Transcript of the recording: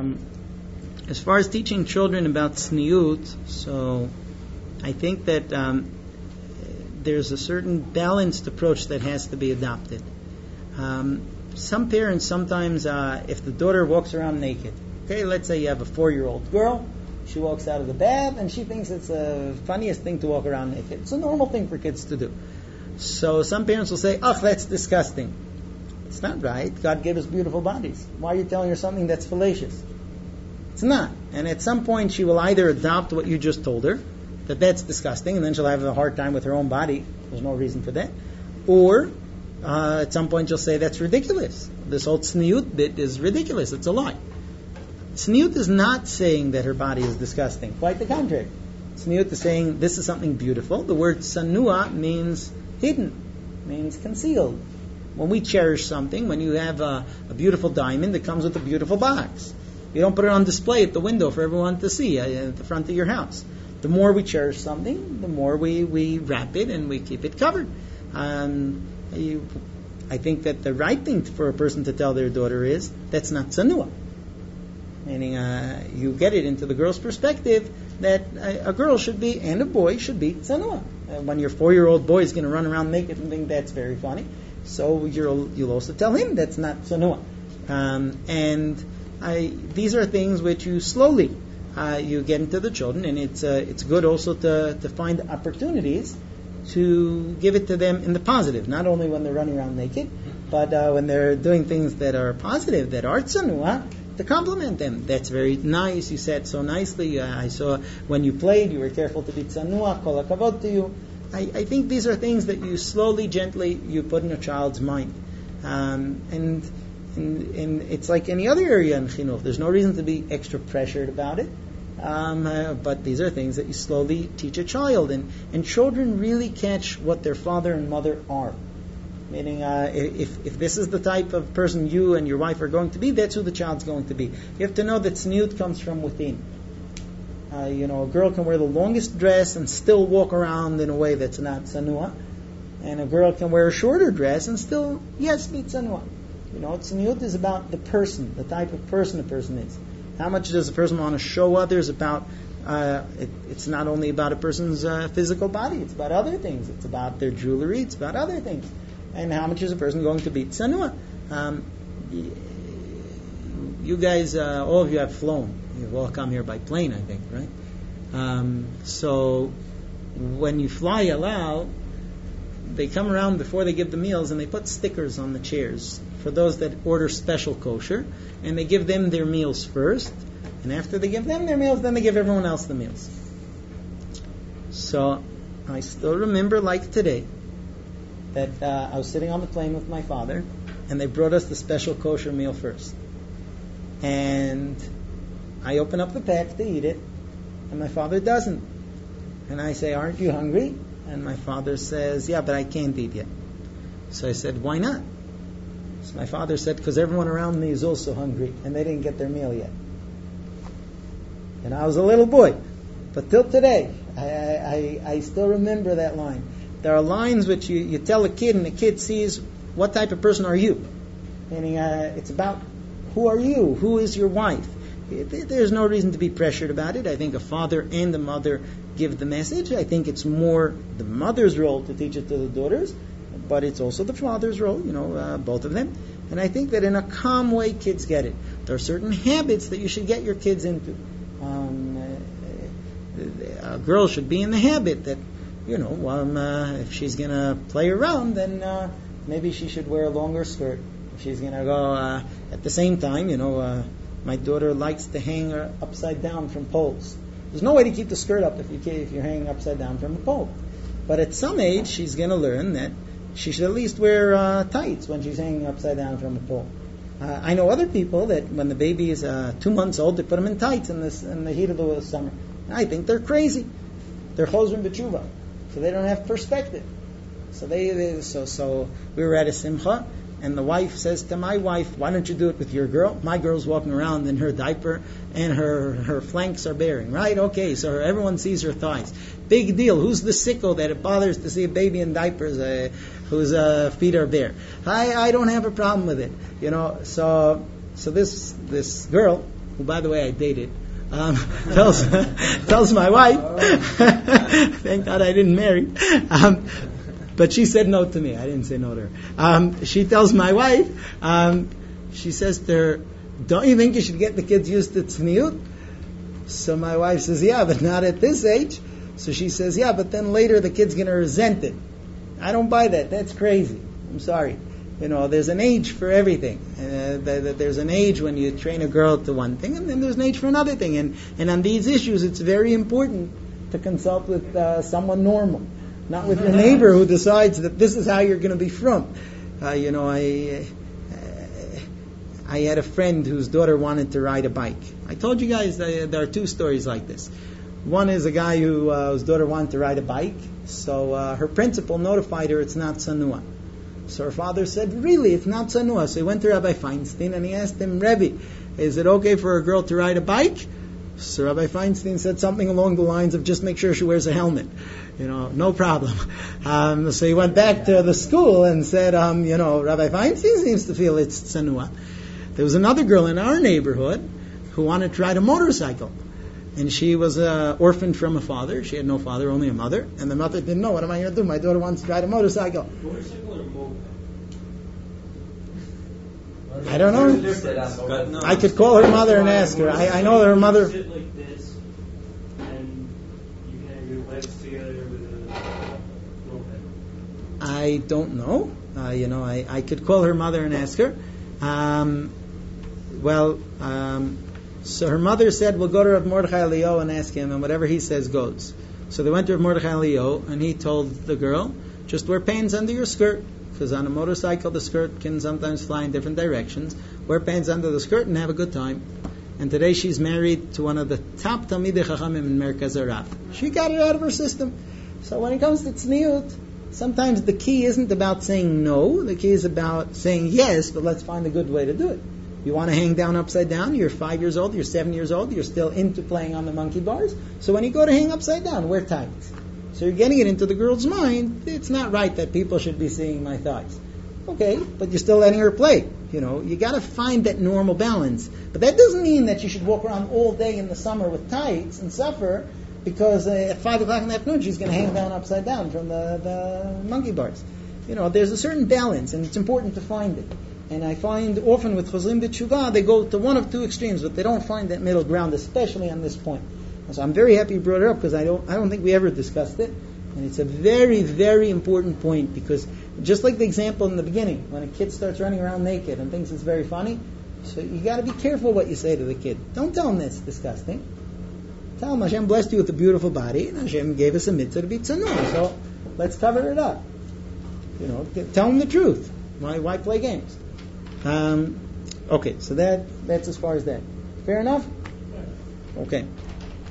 As far as teaching children about tzniut, so I think that there's a certain balanced approach that has to be adopted. Some parents sometimes, if the daughter walks around naked, okay, let's say you have a 4-year-old girl, she walks out of the bath and she thinks it's the funniest thing to walk around naked. It's a normal thing for kids to do. So some parents will say, oh, that's disgusting. It's not right. God gave us beautiful bodies. Why are you telling her something that's fallacious? It's not. And at some point she will either adopt what you just told her, that that's disgusting, and then she'll have a hard time with her own body. There's no reason for that. Or at some point she'll say that's ridiculous. This whole tzniut bit is ridiculous. It's a lie. Tzniut is not saying that her body is disgusting. Quite the contrary. Tzniut is saying this is something beautiful. The word tsanua means hidden, means concealed. When we cherish something, when you have a beautiful diamond, it comes with a beautiful box. You don't put it on display at the window for everyone to see at the front of your house. The more we cherish something, the more we wrap it and we keep it covered. I think that the right thing for a person to tell their daughter is, that's not tsanua. Meaning you get it into the girl's perspective that a girl should be, and a boy should be, tsanua. When your 4-year-old boy is going to run around naked and think that's very funny, so you'll also tell him that's not tsanua. These are things which you slowly you get into the children, and it's good also to find opportunities to give it to them in the positive, not only when they're running around naked, but when they're doing things that are positive, that are tsanua, to compliment them. That's very nice. You said so nicely. I saw when you played, you were careful to be tsanua. Kol hakavod to you. I think these are things that you slowly, gently, you put in a child's mind, and it's like any other area in chinuch. There's no reason to be extra pressured about it. But these are things that you slowly teach a child, and children really catch what their father and mother are. Meaning, if this is the type of person you and your wife are going to be, that's who the child's going to be. You have to know that tzniut comes from within. A girl can wear the longest dress and still walk around in a way that's not tsanua, and a girl can wear a shorter dress and still, yes, be tsanua. Tzniut is about the person, the type of person a person is. How much does a person want to show others about? It's not only about a person's physical body. It's about other things. It's about their jewelry. It's about other things. And how much is a person going to be tsanua? You guys, all of you have flown. You've all come here by plane, I think, right? So when you fly aloud, they come around before they give the meals and they put stickers on the chairs for those that order special kosher, and they give them their meals first, and after they give them their meals, then they give everyone else the meals. So I still remember, like today, that I was sitting on the plane with my father, and they brought us the special kosher meal first. And I open up the pack to eat it, and my father doesn't. And I say, aren't you hungry? And my father says, yeah, but I can't eat yet. So I said, why not? So my father said, because everyone around me is also hungry, and they didn't get their meal yet. And I was a little boy. But till today, I still remember that line. There are lines which you tell a kid, and the kid sees, what type of person are you? Meaning, it's about, who are you? Who is your wife? There's no reason to be pressured about it. I think a father and a mother give the message. I think it's more the mother's role to teach it to the daughters, but it's also the father's role, both of them. And I think that in a calm way, kids get it. There are certain habits that you should get your kids into. A girl should be in the habit that, if she's going to play around, then maybe she should wear a longer skirt. If she's going to go at the same time, my daughter likes to hang her upside down from poles. There's no way to keep the skirt up if you're hanging upside down from a pole. But at some age, she's going to learn that she should at least wear tights when she's hanging upside down from a pole. I know other people that when the baby is 2 months old, they put them in tights in the heat of the summer. I think they're crazy. They're chozrim b'tshuva, so they don't have perspective. So we were at a simcha, and the wife says to my wife, why don't you do it with your girl? My girl's walking around in her diaper and her flanks are bearing, right? Okay, so everyone sees her thighs. Big deal. Who's the sicko that it bothers to see a baby in diapers whose feet are bare? I don't have a problem with it. So this girl, who, by the way, I dated, tells my wife, thank God I didn't marry, but she said no to me. I didn't say no to her. She tells my wife, she says to her, don't you think you should get the kids used to tzniut? So my wife says, yeah, but not at this age. So she says, yeah, but then later the kid's going to resent it. I don't buy that. That's crazy. I'm sorry. There's an age for everything. There's an age when you train a girl to one thing, and then there's an age for another thing. And on these issues, it's very important to consult with someone normal, not with your neighbor who decides that this is how you're going to be from. I had a friend whose daughter wanted to ride a bike. I told you guys that there are two stories like this. One is a guy whose daughter wanted to ride a bike, so her principal notified her it's not sanua. So her father said, really, it's not sanua. So he went to Rabbi Feinstein and he asked him, Rebbe, is it okay for a girl to ride a bike? So Rabbi Feinstein said something along the lines of just make sure she wears a helmet. No problem. So he went back to the school and said, Rabbi Feinstein seems to feel it's sanua. There was another girl in our neighborhood who wanted to ride a motorcycle. And she was orphaned from a father. She had no father, only a mother. And the mother didn't know, what am I going to do? My daughter wants to ride a motorcycle. Motorcycle or moped? I don't know. I could call her mother and ask her. I know that her mother... You sit like this, and you can have your legs together with a moped. I don't know. I could call her mother and ask her. So her mother said, we'll go to Rav Mordechai Eliyahu and ask him, and whatever he says goes. So they went to Rav Mordechai Eliyahu, and he told the girl, just wear pants under your skirt, because on a motorcycle the skirt can sometimes fly in different directions. Wear pants under the skirt and have a good time. And today she's married to one of the top Talmidei Chachamim in Merkaz Arav. She got it out of her system. So when it comes to tzniut, sometimes the key isn't about saying no, the key is about saying yes, but let's find a good way to do it. You want to hang down upside down, you're 5 years old, you're 7 years old, you're still into playing on the monkey bars. So when you go to hang upside down, wear tights. So you're getting it into the girl's mind, it's not right that people should be seeing my thighs. Okay, but you're still letting her play. You got to find that normal balance. But that doesn't mean that you should walk around all day in the summer with tights and suffer because at 5 o'clock in the afternoon she's going to hang down upside down from the monkey bars. There's a certain balance, and it's important to find it. And I find often with Chozrim B'Tshuvah, they go to one of two extremes, but they don't find that middle ground, especially on this point. And so I'm very happy you brought it up, because I don't think we ever discussed it. And it's a very, very important point, because just like the example in the beginning, when a kid starts running around naked and thinks it's very funny, so you got to be careful what you say to the kid. Don't tell him that's disgusting. Tell him Hashem blessed you with a beautiful body, and Hashem gave us a mitzvah to be tzanur, so let's cover it up. Tell him the truth. Why play games? Okay, so that's as far as that. Fair enough? Okay.